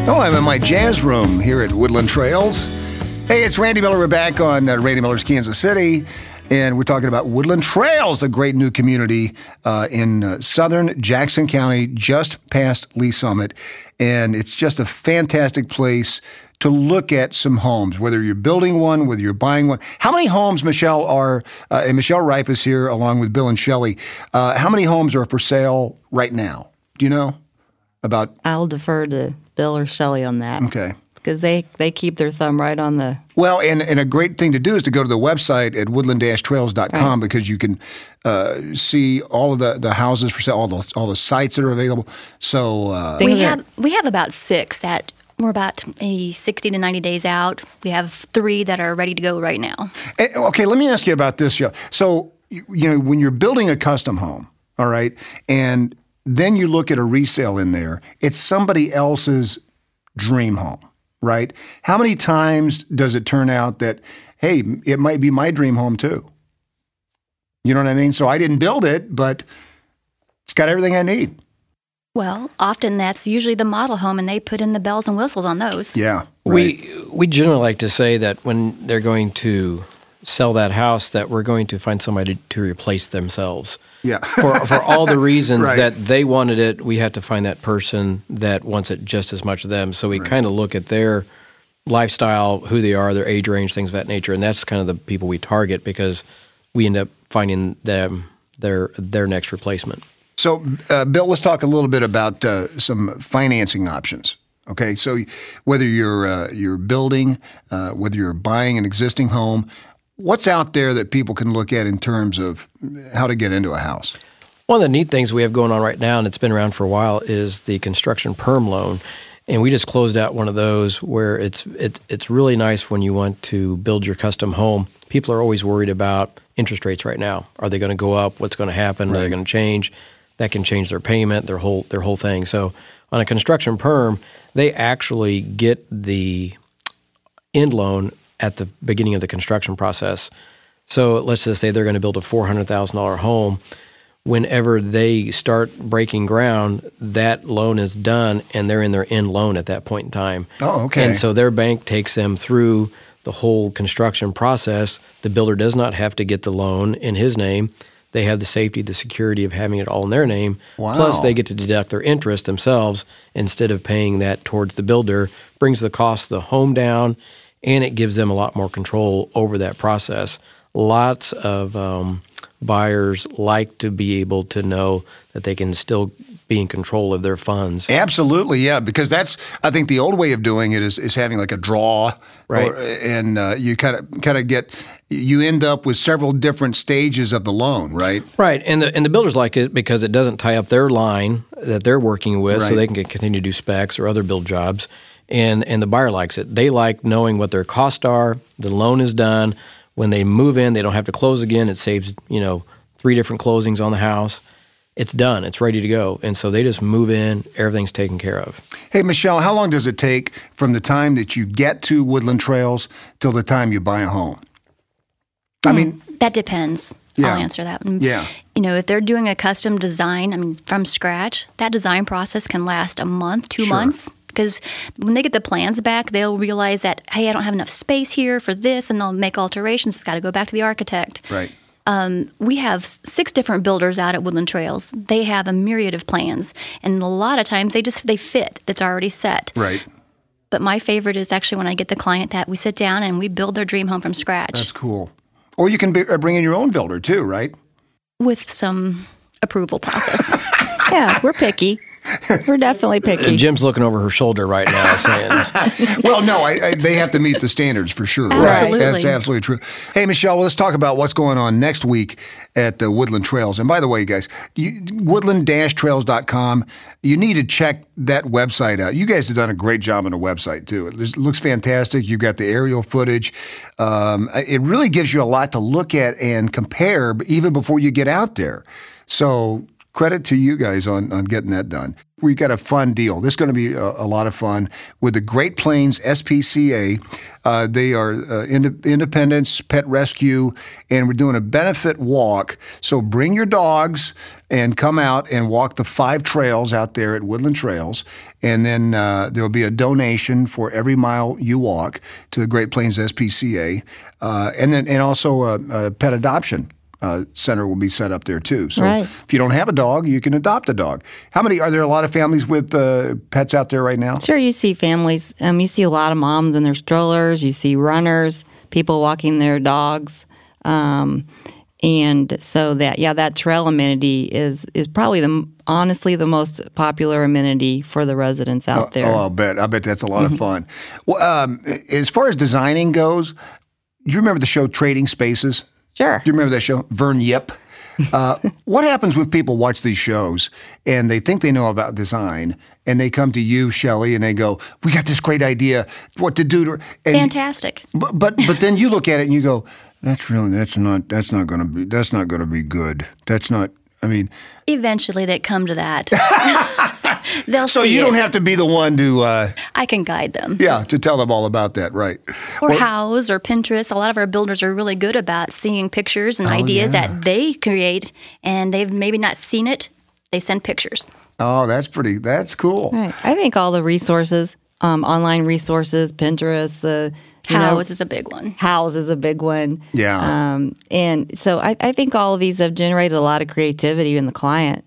Oh, I'm in my jazz room here at Woodland Trails. Hey, it's Randy Miller. We're back on Randy Miller's Kansas City, and we're talking about Woodland Trails, a great new community in southern Jackson County, just past Lee Summit. And it's just a fantastic place to look at some homes, whether you're building one, whether you're buying one. How many homes, Michelle, and Michelle Reif is here along with Bill and Shelley. How many homes are for sale right now? Do you know about? I'll defer to Bill or Shelley on that. Okay. Because they keep their thumb right on the... Well, and a great thing to do is to go to the website at woodland-trails.com because you can see all of the houses for sale, all the sites that are available. So we have about 6 that we're about 60 to 90 days out. We have 3 that are ready to go right now. Okay, let me ask you about this. So, when you're building a custom home, all right, and then you look at a resale in there, it's somebody else's dream home, right? How many times does it turn out that, hey, it might be my dream home too? You know what I mean? So I didn't build it, but it's got everything I need. Well, often that's usually the model home, and they put in the bells and whistles on those. Yeah. Right. We generally like to say that when they're going to sell that house, that we're going to find somebody to replace themselves. Yeah. for all the reasons right. that they wanted it, we had to find that person that wants it just as much as them. So we kind of look at their lifestyle, who they are, their age range, things of that nature, and that's kind of the people we target because we end up finding them their next replacement. So, Bill, let's talk a little bit about some financing options. Okay, so whether you're building, whether you're buying an existing home, what's out there that people can look at in terms of how to get into a house? One of the neat things we have going on right now, and it's been around for a while, is the construction perm loan. And we just closed out one of those where it's really nice when you want to build your custom home. People are always worried about interest rates right now. Are they going to go up? What's going to happen? Right. Are they going to change? That can change their payment, their whole thing. So on a construction perm, they actually get the end loan at the beginning of the construction process. So let's just say they're going to build a $400,000 home. Whenever they start breaking ground, that loan is done, and they're in their end loan at that point in time. Oh, okay. And so their bank takes them through the whole construction process. The builder does not have to get the loan in his name. They have the safety, the security of having it all in their name. Wow. Plus, they get to deduct their interest themselves instead of paying that towards the builder. Brings the cost of the home down, and it gives them a lot more control over that process. Lots of buyers like to be able to know that they can still be in control of their funds. Absolutely, yeah, because that's, I think the old way of doing it is having like a draw, right? And you kind of get, you end up with several different stages of the loan, right? Right, and the builders like it because it doesn't tie up their line that they're working with, right. So they can continue to do specs or other build jobs, and the buyer likes it. They like knowing what their costs are. The loan is done. When they move in, they don't have to close again. It saves 3 different closings on the house. It's done. It's ready to go. And so they just move in. Everything's taken care of. Hey, Michelle, how long does it take from the time that you get to Woodland Trails till the time you buy a home? I mean, that depends. Yeah. I'll answer that. Yeah. If they're doing a custom design, from scratch, that design process can last a month, 2 Sure. months. Because when they get the plans back, they'll realize that, hey, I don't have enough space here for this, and they'll make alterations. It's got to go back to the architect. Right. We have 6 different builders out at Woodland Trails. They have a myriad of plans, and a lot of times they fit. That's already set. Right. But my favorite is actually when I get the client that we sit down and we build their dream home from scratch. That's cool. Or you can bring in your own builder too, right? With some approval process. Yeah, we're picky. We're definitely picky. Jim's looking over her shoulder right now saying... Well, no, they have to meet the standards for sure. Absolutely. Right? That's absolutely true. Hey, Michelle, let's talk about what's going on next week at the Woodland Trails. And by the way, guys, woodland-trails.com, you need to check that website out. You guys have done a great job on the website, too. It looks fantastic. You've got the aerial footage. It really gives you a lot to look at and compare even before you get out there. So credit to you guys on getting that done. We've got a fun deal. This is going to be a lot of fun with the Great Plains SPCA. They are Independence Pet Rescue, and we're doing a benefit walk. So bring your dogs and come out and walk the 5 trails out there at Woodland Trails. And then there will be a donation for every mile you walk to the Great Plains SPCA. And also a pet adoption center will be set up there too. So if you don't have a dog, you can adopt a dog. Are there a lot of families with pets out there right now? Sure, you see families. You see a lot of moms in their strollers. You see runners, people walking their dogs. And so that trail amenity is probably honestly the most popular amenity for the residents out there. Oh, I bet that's a lot of fun. Well, as far as designing goes, do you remember the show Trading Spaces? Sure. Do you remember that show? Vern Yip. What happens when people watch these shows and they think they know about design and they come to you, Shelley, and they go, "We got this great idea, what to do." Fantastic. But then you look at it and you go, "That's not going to be good. That's not. I mean." Eventually, they come to that. They'll so see you it. don't have to be the one to. I can guide them. Yeah, to tell them all about that, right? Or Houzz or Pinterest. A lot of our builders are really good about seeing pictures and ideas that they create, and they've maybe not seen it. They send pictures. Oh, that's cool. Right. I think all the resources, online resources, Pinterest, Houzz is a big one. Houzz is a big one. Yeah. And so I think all of these have generated a lot of creativity in the client,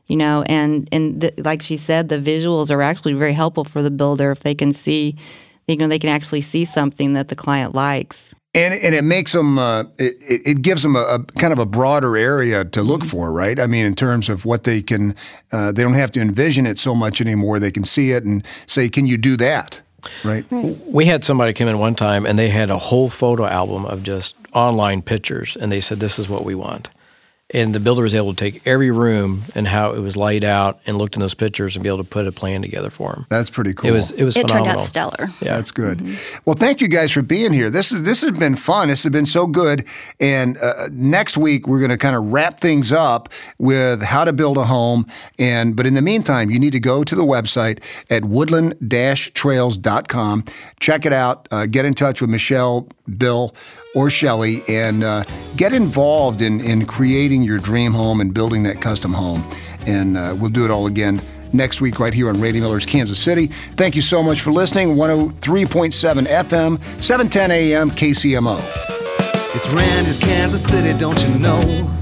and like she said, the visuals are actually very helpful for the builder if they can see, they can actually see something that the client likes. And it makes them, it gives them a kind of a broader area to look for, right? I mean, in terms of what they can, they don't have to envision it so much anymore. They can see it and say, "Can you do that?" Right. We had somebody come in one time, and they had a whole photo album of just online pictures, and they said, "This is what we want." And the builder was able to take every room and how it was laid out and looked in those pictures and be able to put a plan together for them. That's pretty cool. It was phenomenal. Turned out stellar. Yeah, that's good. Well, thank you guys for being here. This has been fun. This has been so good. And next week we're going to kind of wrap things up with how to build a home. But in the meantime, you need to go to the website at woodland-trails.com. Check it out. Get in touch with Michelle, Bill, or Shelley, and get involved in creating your dream home and building that custom home. And we'll do it all again next week right here on Randy Miller's Kansas City. Thank you so much for listening. 103.7 FM, 710 AM, KCMO. It's Randy's Kansas City, don't you know?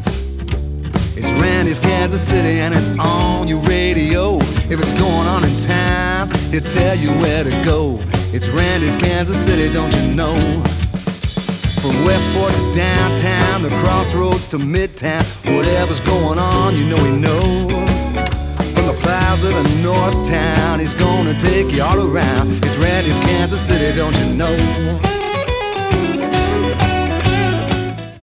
It's Randy's Kansas City, and it's on your radio. If it's going on in town, he'll tell you where to go. It's Randy's Kansas City, don't you know? From Westport to downtown, the crossroads to midtown, whatever's going on, you know he knows. From the plaza to North Town, he's gonna take you all around. It's Randy's Kansas City, don't you know?